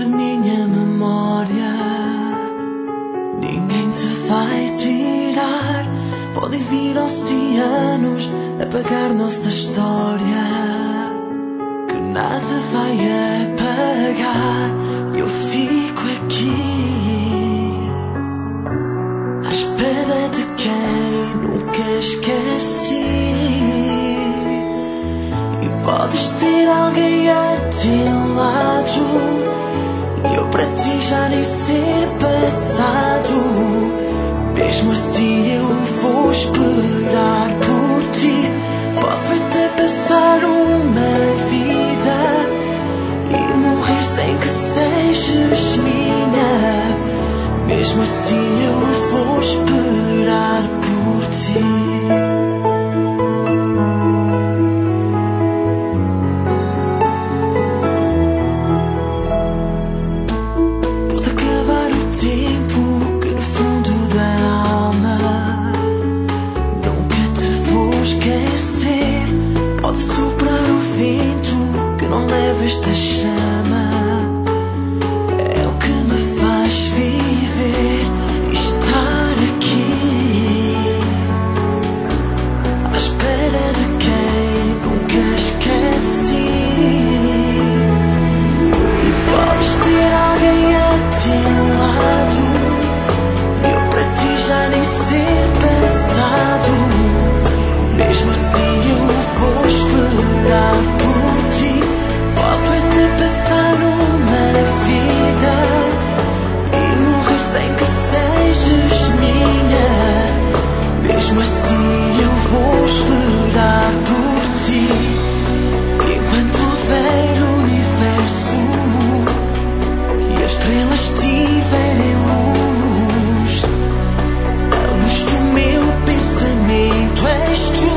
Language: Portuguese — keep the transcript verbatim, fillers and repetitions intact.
de minha memória. Ninguém te vai tirar. Podem vir oceanos apagar nossa história, que nada vai apagar. Eu fico aqui à espera de quem nunca esqueci. E podes ter alguém a teu lado, eu para ti já nem ser passado. Mesmo assim eu vou esperar por ti. Posso até passar uma vida e morrer sem que sejas minha. Mesmo assim eu vou esperar por ti. Pode soprar o vento que não leva esta chama. É o que me faz viver e estar aqui à espera de quem nunca esqueci. E podes ter alguém a teu lado, eu para ti já nem ser passado. Mesmo assim eu vou esperar por ti. Posso até passar uma vida e morrer sem que sejas minha. Mesmo assim eu vou esperar por ti. Enquanto houver universo e as estrelas tiverem luz, a luz do meu pensamento és tu.